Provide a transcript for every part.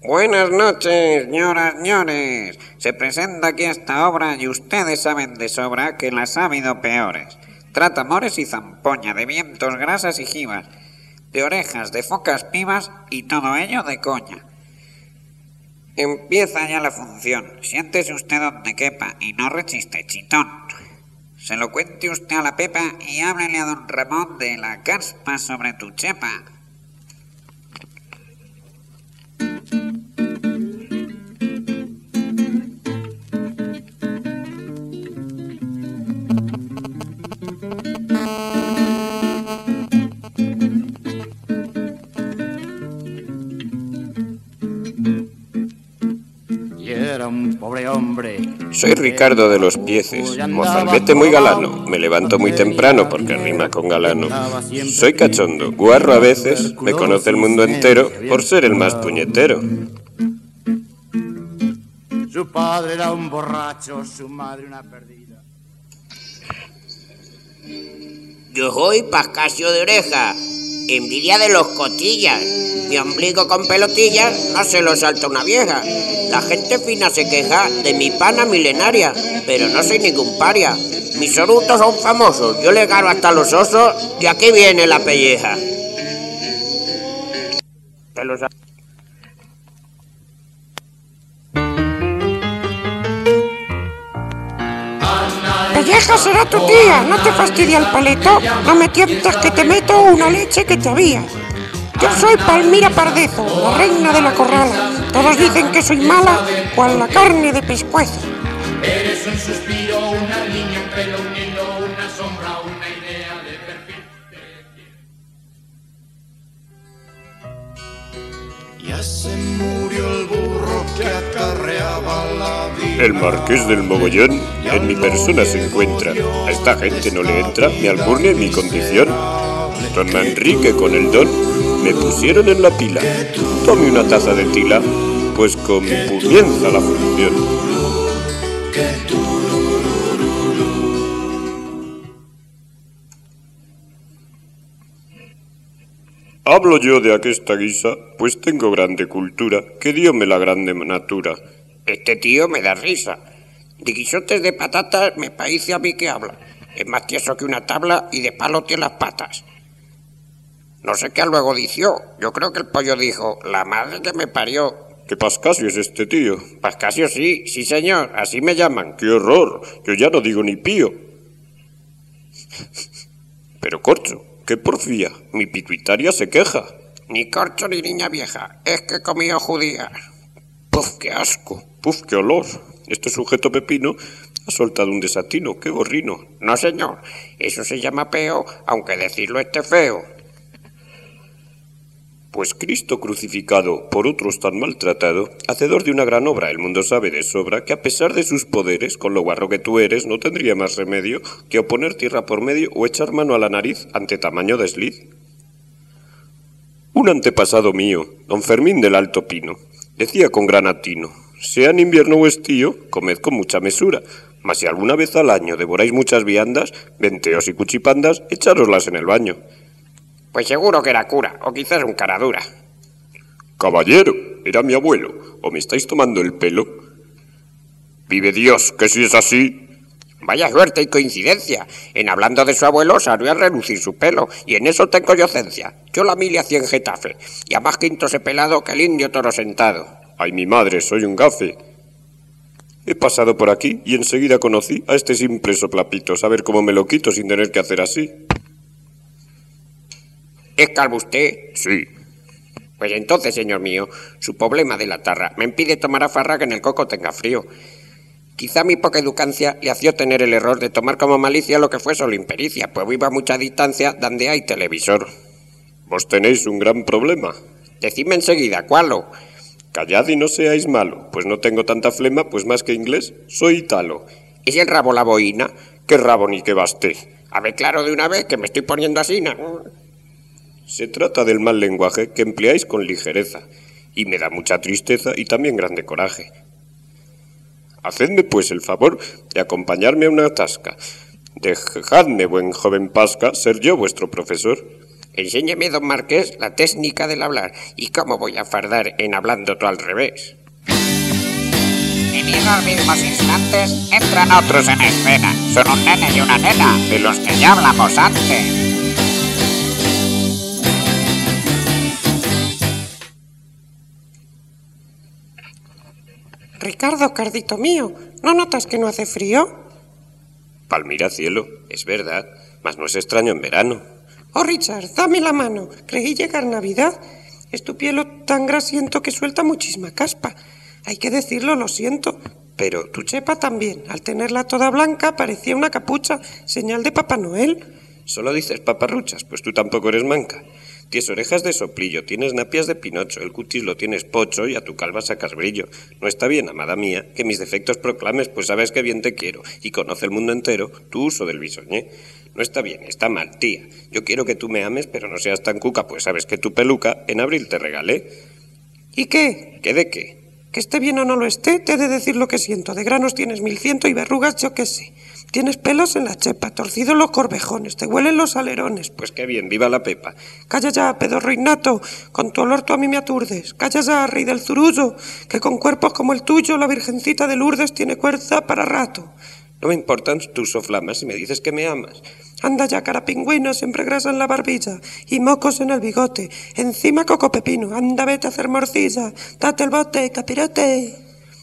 Buenas noches, señoras, señores. Se presenta aquí esta obra y ustedes saben de sobra que las ha habido peores. Trata amores y zampoña, de vientos, grasas y jibas, de orejas, de focas pibas y todo ello de coña. Empieza ya la función. Siéntese usted donde quepa y no rechiste, chitón. Se lo cuente usted a la Pepa y háblele a don Ramón de la caspa sobre tu chepa. Era un pobre hombre. Soy Ricardo de los Pieces, mozalbete muy galano. Me levanto muy temprano porque rima con galano. Soy cachondo, guarro a veces, me conoce el mundo entero por ser el más puñetero. Su padre era un borracho, su madre una perdida. Yo soy Pascasio de Oreja, envidia de los cotillas. Mi ombligo con pelotillas no se lo salta una vieja. La gente fina se queja de mi pana milenaria, pero no soy ningún paria. Mis orutos son famosos, yo les gano hasta los osos y aquí viene la pelleja. Pelleja será tu tía, no te fastidia el paleto, no me tientas que te meto una leche que te había. Yo soy Palmira Pardezo, la reina de la corrala. Todos dicen que soy mala, cual la carne de pescuezo. Eres un suspiro, una niña, un pelo, un hilo, una sombra, una idea de perfil. Ya se murió el burro que acarreaba la vida. El marqués del mogollón en mi persona se encuentra. A esta gente no le entra mi alburnia y mi condición. Don Manrique con el don me pusieron en la pila. Tome una taza de tila, pues comienza la función. Hablo yo de aquesta guisa, pues tengo grande cultura, que diome la grande natura. Este tío me da risa. De guisotes de patatas me parece a mí que habla. Es más tieso que una tabla y de palo tiene las patas. No sé qué luego dició. Yo creo que el pollo dijo, la madre que me parió. ¿Qué Pascasio es este tío? Pascasio sí señor, así me llaman. ¡Qué horror! Yo ya no digo ni pío. Pero corcho, qué porfía, mi pituitaria se queja. Ni corcho ni niña vieja, es que he comido judías. ¡Puf, qué asco! ¡Puf, qué olor! Este sujeto pepino ha soltado un desatino, qué gorrino. No señor, eso se llama peo, aunque decirlo esté feo. Pues Cristo crucificado, por otros tan maltratado, hacedor de una gran obra, el mundo sabe de sobra que a pesar de sus poderes, con lo guarro que tú eres, no tendría más remedio que o poner tierra por medio o echar mano a la nariz ante tamaño desliz. Un antepasado mío, don Fermín del Alto Pino, decía con gran atino, sea en invierno o estío, comed con mucha mesura, mas si alguna vez al año devoráis muchas viandas, venteos y cuchipandas, echároslas en el baño. Pues seguro que era cura, o quizás un caradura. Caballero, era mi abuelo, ¿o me estáis tomando el pelo? Vive Dios, que si es así... Vaya suerte y coincidencia. En hablando de su abuelo salió a relucir su pelo, y en eso tengo yo cencia. Yo la mili hacía en Getafe, y a más quintos he pelado que el indio toro sentado. Ay, mi madre, soy un gafe. He pasado por aquí y enseguida conocí a este simple soplapitos, a ver cómo me lo quito sin tener que hacer así. ¿Es calvo usted? Sí. Pues entonces, señor mío, su problema de la tarra me impide tomar a farra que en el coco tenga frío. Quizá mi poca educancia le hacía tener el error de tomar como malicia lo que fue solo impericia, pues vivo a mucha distancia donde hay televisor. Vos tenéis un gran problema. Decidme enseguida, ¿cuálo? Callad y no seáis malo, pues no tengo tanta flema, pues más que inglés, soy italo. ¿Es el rabo la boina? ¿Qué rabo ni qué basté? A ver, claro de una vez, que me estoy poniendo así, ¿no? Se trata del mal lenguaje que empleáis con ligereza, y me da mucha tristeza y también grande coraje. Hacedme pues el favor de acompañarme a una tasca. Dejadme, buen joven Pasca, ser yo vuestro profesor. Enséñeme, don Marqués, la técnica del hablar. ¿Y cómo voy a fardar en hablando todo al revés? En esos mismos instantes entran otros en escena. Son un nene y una nena, de los que ya hablamos antes. Ricardo, cardito mío, ¿no notas que no hace frío? Palmira, cielo, es verdad, mas no es extraño en verano. Oh, Richard, dame la mano. Creí llegar Navidad. Es tu piel tan grasiento que suelta muchísima caspa. Hay que decirlo, lo siento. Pero Tu chepa también. Al tenerla toda blanca parecía una capucha, señal de Papá Noel. solo dices paparruchas, pues tú tampoco eres manca. Tienes orejas de soplillo, tienes napias de pinocho, el cutis lo tienes pocho y a tu calva sacas brillo. No está bien, amada mía, que mis defectos proclames, pues sabes que bien te quiero y conoce el mundo entero tu uso del bisoñé. No está bien, está mal, tía. Yo quiero que tú me ames, pero no seas tan cuca, pues sabes que tu peluca en abril te regalé. ¿Y qué? ¿Qué de qué? Que esté bien o no lo esté, te he de decir lo que siento. De granos tienes 1100 y verrugas yo qué sé. Tienes pelos en la chepa, torcidos los corvejones, te huelen los alerones. Pues qué bien, viva la Pepa. Calla ya, pedorro innato, con tu olor tú a mí me aturdes. Calla ya, rey del zurullo, que con cuerpos como el tuyo la Virgencita de Lourdes tiene fuerza para rato. No me importan tus soflamas si me dices que me amas. Anda ya, cara pingüino, siempre grasa en la barbilla y mocos en el bigote. Encima coco pepino, anda, vete a hacer morcilla. Date el bote, capirote.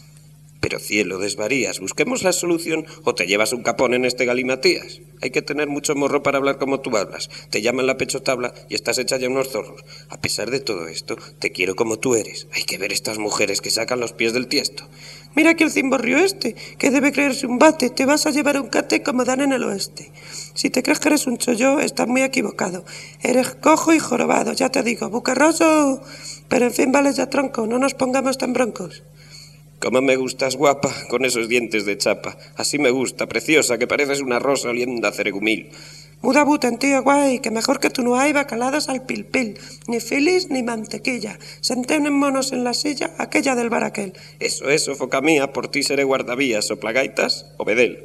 Pero cielo, desvarías, busquemos la solución o te llevas un capón en este galimatías. Hay que tener mucho morro para hablar como tú hablas. Te llaman la pechotabla y estás hecha ya unos zorros. A pesar de todo esto, te quiero como tú eres. Hay que ver estas mujeres que sacan los pies del tiesto. Mira aquí el cimborrio este, que debe creerse un bate, te vas a llevar un cate como dan en el oeste. Si te crees que eres un chollo, estás muy equivocado. Eres cojo y jorobado, ya te digo, bucarroso. Pero en fin, vale ya tronco, no nos pongamos tan broncos. Cómo me gustas, guapa, con esos dientes de chapa. Así me gusta, preciosa, que pareces una rosa oliendo a ceregumil. Muda buten, tío guay, que mejor que tú no hay bacaladas al pil-pil, ni filis ni mantequilla. Senté monos en la silla, aquella del baraquel. Eso, foca mía, por ti seré guardavías, soplagaitas o bedel.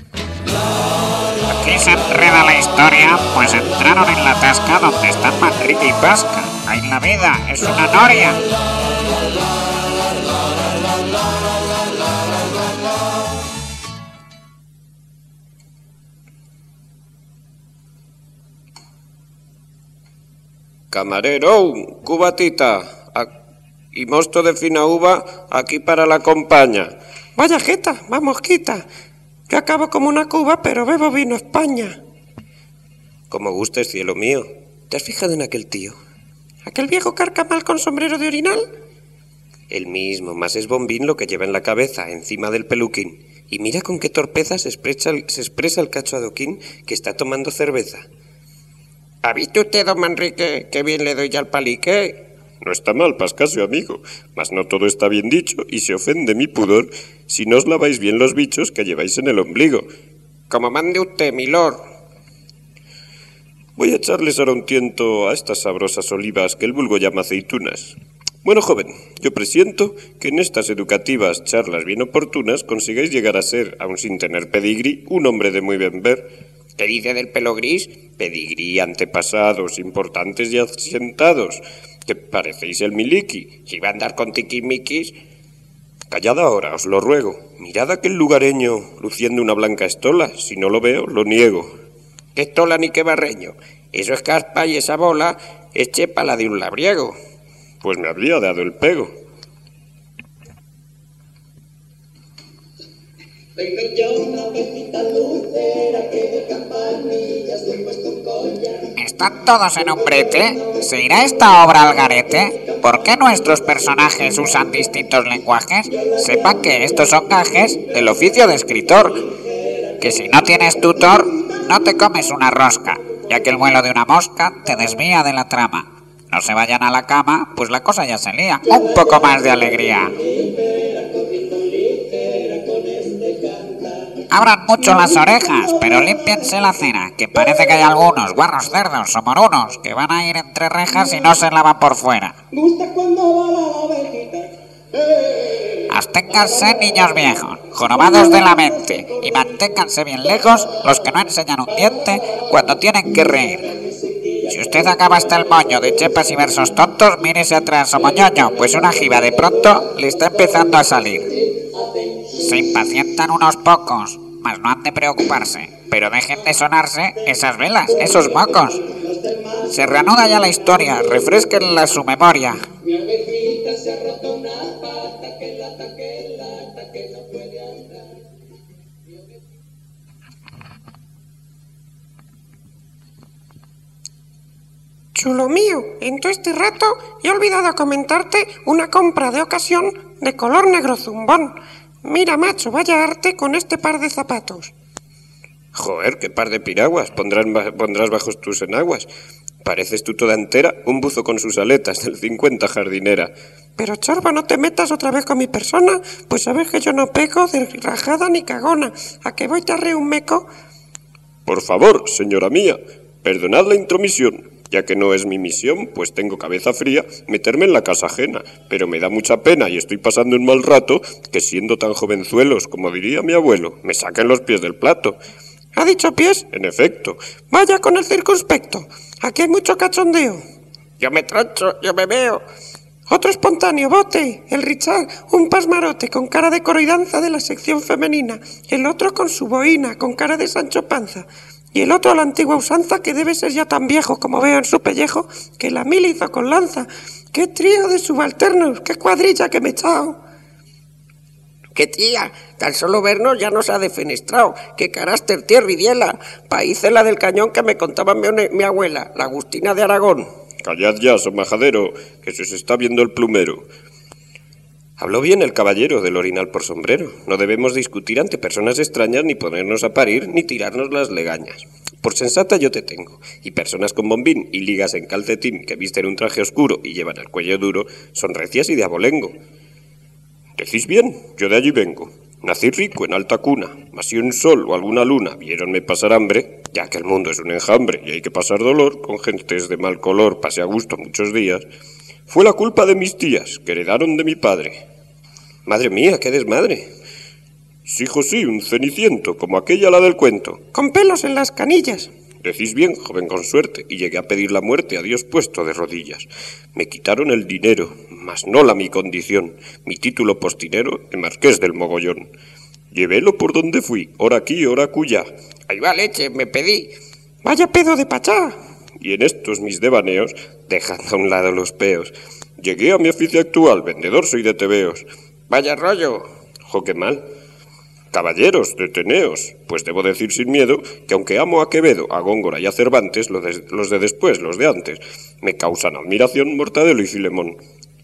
Aquí se enreda la historia, pues entraron en la tasca donde están Manrique y Pasca. Ahí la vida es una noria. Camarero, cubatita y mosto de fina uva aquí para la compañía. Vaya jeta, vamos quita. Yo acabo como una cuba, pero bebo vino España. Como gustes, cielo mío. ¿Te has fijado en aquel tío? ¿Aquel viejo carcamal con sombrero de orinal? El mismo, más es bombín lo que lleva en la cabeza, encima del peluquín. Y mira con qué torpeza se expresa el cacho adoquín que está tomando cerveza. ¿Ha visto usted, don Manrique, qué bien le doy ya al palique? No está mal, Pascasio, amigo, mas no todo está bien dicho y se ofende mi pudor si no os laváis bien los bichos que lleváis en el ombligo. Como mande usted, milord. Voy a echarles ahora un tiento a estas sabrosas olivas que el vulgo llama aceitunas. Bueno, joven, yo presiento que en estas educativas charlas bien oportunas consigáis llegar a ser, aun sin tener pedigrí, un hombre de muy bien ver. ¿Qué dice del pelo gris? Pedigrí, antepasados, importantes y asentados, que parecéis el miliki. Si va a andar con tiquismiquis. Callad ahora, os lo ruego. Mirad a aquel lugareño luciendo una blanca estola. Si no lo veo, lo niego. ¿Qué estola ni qué barreño? Eso es caspa y esa bola es chepa la de un labriego. Pues me habría dado el pego. Vengo yo una vecita lucera que de campanillas le he puesto un collar. ¿Están todos en un brete? ¿Se irá esta obra al garete? ¿Por qué nuestros personajes usan distintos lenguajes? Sepan que estos son gajes del oficio de escritor. Que si no tienes tutor, no te comes una rosca, ya que el vuelo de una mosca te desvía de la trama. No se vayan a la cama, pues la cosa ya se lía. Un poco más de alegría. Abran mucho las orejas, pero límpiense la cera, que parece que hay algunos guarros cerdos o morunos que van a ir entre rejas y no se lavan por fuera. Gusta cuando va la ovejita. Absténganse, niños viejos, jorobados de la mente, y manténganse bien lejos los que no enseñan un diente cuando tienen que reír. Si usted usted acaba hasta el moño de chepas y versos tontos, mírese atrás, moñoño, pues una jiba de pronto le está empezando a salir. Se impacientan unos pocos, mas no han de preocuparse, pero dejen de sonarse esas velas, esos mocos. Se reanuda ya la historia, refresquenla su memoria. Mi ovejita se ha roto una pata, que lata, que no puede andar. Chulo mío, en todo este rato he olvidado comentarte una compra de ocasión de color negro zumbón. Mira, macho, vaya arte con este par de zapatos. Joder, qué par de piraguas pondrás bajo tus enaguas. Pareces tú toda entera un buzo con sus aletas del 50 jardinera. Pero, Chorba, no te metas otra vez con mi persona, pues sabes que yo no peco de rajada ni cagona. ¿A que voy te arreo un meco? Por favor, señora mía, perdonad la intromisión. Ya que no es mi misión, pues tengo cabeza fría, meterme en la casa ajena. Pero me da mucha pena y estoy pasando un mal rato que siendo tan jovenzuelos, como diría mi abuelo, me saquen los pies del plato. ¿Ha dicho pies? En efecto. Vaya con el circunspecto. Aquí hay mucho cachondeo. Yo me troncho, yo me veo. Otro espontáneo, bote. El Richard, un pasmarote con cara de coro y danza de la sección femenina. El otro con su boina, con cara de Sancho Panza. Y el otro a la antigua usanza, que debe ser ya tan viejo como veo en su pellejo, que la mil hizo con lanza. ¡Qué trío de subalternos! ¡Qué cuadrilla que me he echado! ¡Qué tía! Tan solo vernos ya nos ha defenestrado. ¡Qué carácter, tía Ridiela! Paícela del cañón que me contaba mi abuela, la Agustina de Aragón. Callad ya, son majadero, que se os está viendo el plumero. Habló bien el caballero del orinal por sombrero. No debemos discutir ante personas extrañas, ni ponernos a parir, ni tirarnos las legañas. Por sensata yo te tengo, y personas con bombín y ligas en calcetín que visten un traje oscuro y llevan el cuello duro, son recias y de abolengo. Decís bien, yo de allí vengo. Nací rico en alta cuna, mas si un sol o alguna luna viéronme pasar hambre, ya que el mundo es un enjambre y hay que pasar dolor, con gentes de mal color pasé a gusto muchos días, fue la culpa de mis tías, que heredaron de mi padre. Madre mía, qué desmadre. Hijo, sí, un ceniciento, como aquella la del cuento. Con pelos en las canillas. Decís bien, joven con suerte, y llegué a pedir la muerte a Dios puesto de rodillas. Me quitaron el dinero, mas no la mi condición, mi título postinero de marqués del mogollón. Llevélo por donde fui, ora aquí, ora acullá. Ahí va leche, me pedí. Vaya pedo de pachá. Y en estos mis devaneos, dejando a un lado los peos, llegué a mi oficio actual, vendedor soy de tebeos. Vaya rollo. Jo, qué mal. Caballeros, deteneos, pues debo decir sin miedo que aunque amo a Quevedo, a Góngora y a Cervantes, los de después, los de antes, me causan admiración Mortadelo y Filemón.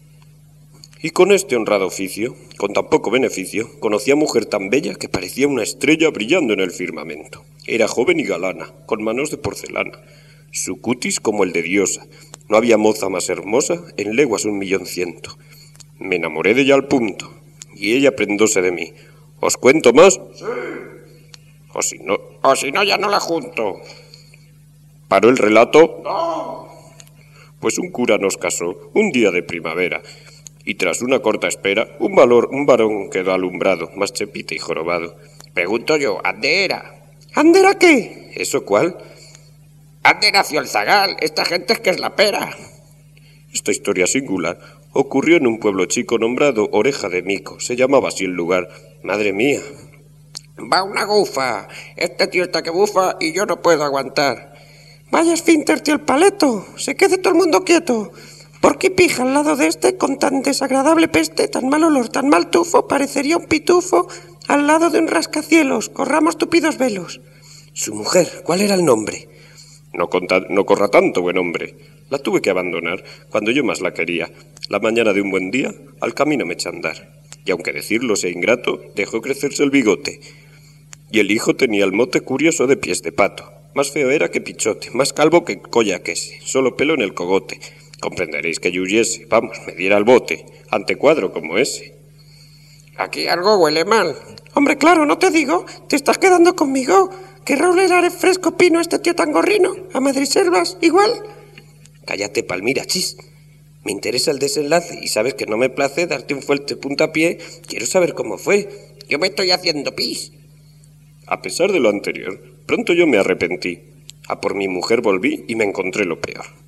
Y con este honrado oficio, con tan poco beneficio, conocí a mujer tan bella que parecía una estrella brillando en el firmamento. Era joven y galana, con manos de porcelana, su cutis como el de diosa. No había moza más hermosa, en leguas 1.100.000. Me enamoré de ella al punto, y ella prendóse de mí. ¿Os cuento más? Sí. O si no, ya no la junto. ¿Paró el relato? No. Pues un cura nos casó, un día de primavera, y tras una corta espera, un varón quedó alumbrado, más chepite y jorobado. Pregunto yo, ¿ande era? ¿Ande era qué? ¿Eso cuál? Ande nació el zagal, esta gente es que es la pera. Esta historia singular ocurrió en un pueblo chico nombrado Oreja de Mico, se llamaba así el lugar. Madre mía. Va una gufa, este tío está que bufa y yo no puedo aguantar. Vaya esfínter, tío el paleto, se quede todo el mundo quieto. ¿Por qué pija al lado de este con tan desagradable peste, tan mal olor, tan mal tufo, parecería un pitufo al lado de un rascacielos? Corramos tupidos velos. Su mujer, ¿cuál era el nombre? No corra tanto, buen hombre. La tuve que abandonar cuando yo más la quería. La mañana de un buen día, al camino me eché a andar. Y aunque decirlo sea ingrato, dejó crecerse el bigote. Y el hijo tenía el mote curioso de pies de pato. Más feo era que pichote, más calvo que collaquese, solo pelo en el cogote. Comprenderéis que yo huyese, vamos, me diera el bote, ante cuadro como ese. Aquí algo huele mal. Hombre, claro, no te digo, te estás quedando conmigo. ¿Qué roler fresco pino este tío tan gorrino? ¿A Madriselvas igual? Cállate, Palmira, chis. Me interesa el desenlace y sabes que no me place darte un fuerte puntapié. Quiero saber cómo fue. Yo me estoy haciendo pis. A pesar de lo anterior, pronto yo me arrepentí. A por mi mujer volví y me encontré lo peor.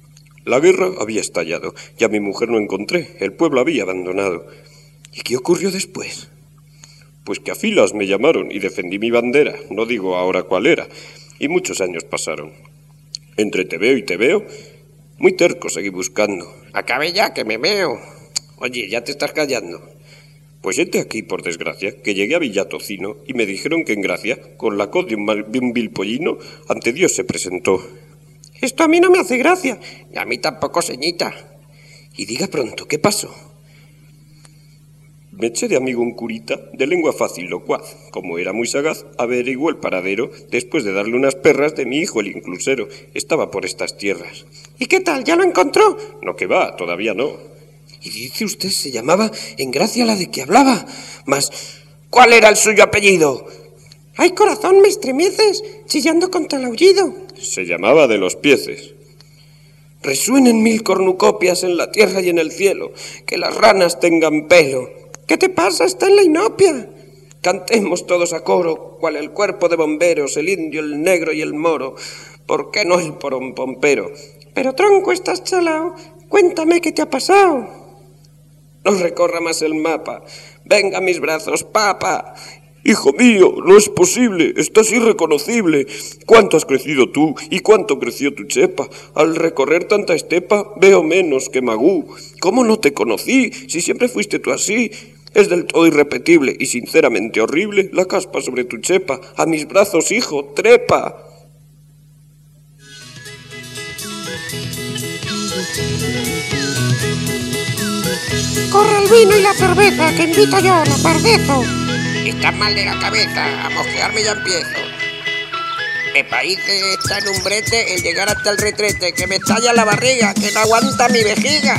La guerra había estallado, y a mi mujer no encontré, el pueblo había abandonado. ¿Y qué ocurrió después? Pues que a filas me llamaron y defendí mi bandera, no digo ahora cuál era, y muchos años pasaron. Entre te veo y te veo, muy terco seguí buscando. Acabe ya, que me veo. Oye, ya te estás callando. Pues hete aquí, por desgracia, que llegué a Villatocino y me dijeron que en Gracia, con la coz de un vil pollino, ante Dios se presentó. Esto a mí no me hace gracia. Y a mí tampoco, señita. Y diga pronto, ¿qué pasó? Me eché de amigo un curita, de lengua fácil locuaz. Como era muy sagaz, averiguó el paradero, después de darle unas perras de mi hijo el inclusero. Estaba por estas tierras. ¿Y qué tal? ¿Ya lo encontró? No, que va, todavía no. Y dice usted, se llamaba Engracia la de que hablaba. Mas, ¿cuál era el suyo apellido? ¡Ay, corazón, me estremeces! Chillando contra el aullido. Se llamaba de los Pieces. Resuenen 1000 cornucopias en la tierra y en el cielo, que las ranas tengan pelo. ¿Qué te pasa? Está en la inopia. Cantemos todos a coro, cual el cuerpo de bomberos, el indio, el negro y el moro. ¿Por qué no el porompompero? Pero tronco, estás chalao. Cuéntame qué te ha pasado. No recorra más el mapa. Venga a mis brazos, papa. Hijo mío, no es posible, estás irreconocible. ¿Cuánto has crecido tú y cuánto creció tu chepa? Al recorrer tanta estepa, veo menos que Magú. ¿Cómo no te conocí, si siempre fuiste tú así? Es del todo irrepetible y sinceramente horrible la caspa sobre tu chepa. A mis brazos, hijo, trepa. Corre el vino y la cerveza, que invito yo, la pardezo. Estás mal de la cabeza, a mosquearme ya empiezo. Me parece estar en un brete el llegar hasta el retrete, que me estalla la barriga, que no aguanta mi vejiga.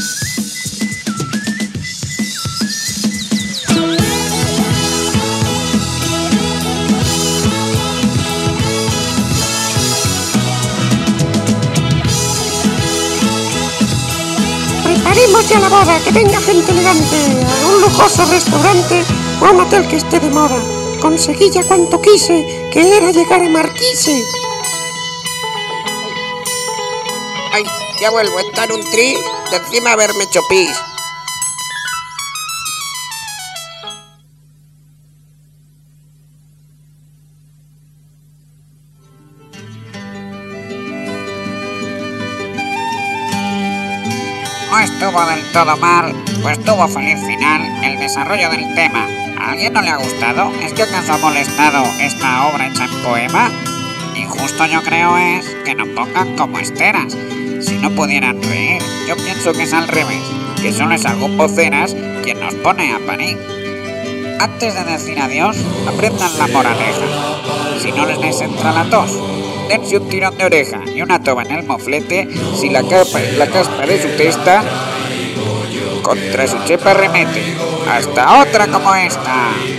Preparemos ya la boda, que venga gente elegante a un lujoso restaurante o a un hotel que esté de moda. Conseguí ya cuanto quise, que era llegar a Marquise. Ay, ya vuelvo a estar un tri de encima haberme hecho pis. No estuvo del todo mal, pues tuvo feliz final el desarrollo del tema. ¿A alguien no le ha gustado? ¿Es que acaso ha molestado esta obra hecha en poema? Injusto yo creo es que no pongan como esteras. Si no pudieran reír, yo pienso que es al revés, que solo es algún voceras quien nos pone a parir. Antes de decir adiós, aprendan la moraleja. Si no les entra la tos, dense un tirón de oreja y una toba en el moflete si la caspa de su testa contra su chepa remete. ¡Hasta otra como esta!